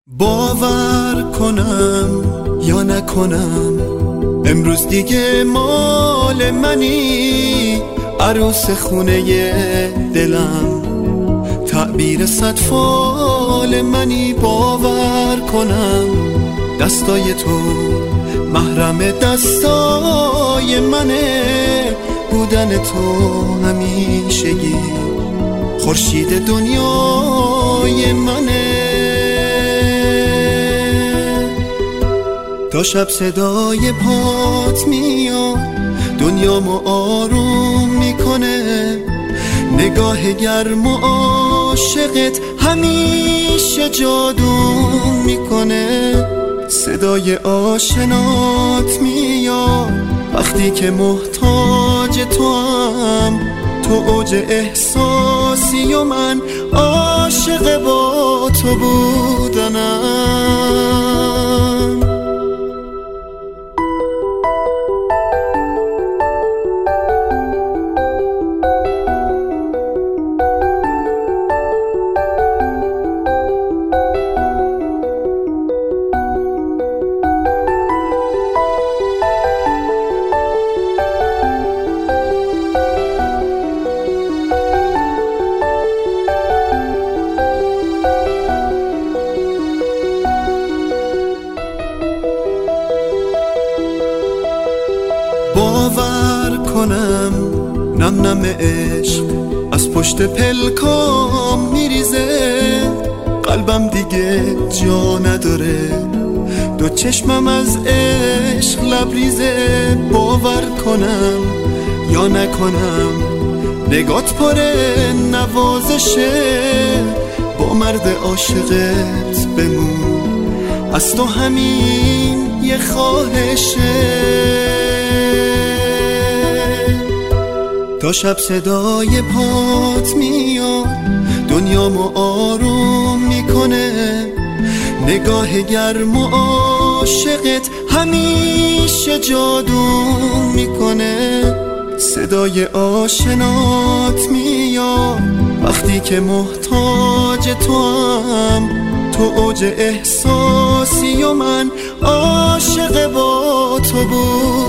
باور کنم یا نکنم امروز دیگه مال منی، عروس خونه دلم، تعبیر صد فال منی. باور کنم دستای تو محرم دستای منه، بودن تو همیشگی خورشید دنیای منه. تا شب صدای پات میاد دنیامو آروم میکنه، نگاه گرم و عاشقت همیشه جادو میکنه. صدای آشنات میاد وقتی که محتاج تو هم، تو اوج احساسی و من عاشق با تو بودنم. باور کنم نم نم عشق از پشت پلکام میریزه، قلبم دیگه جا نداره، دو چشمم از عشق لبریزه. باور کنم یا نکنم نگات پاره نوازشه، با مرد عاشقت بمون، از تو همین یه خواهشه. تا شب صدای پات میاد دنیامو آروم میکنه، نگاه گرم و عاشقت همیشه جادو میکنه. صدای آشنات میاد وقتی که محتاج تو هم، تو اوج احساسی و من عاشق با تو بود.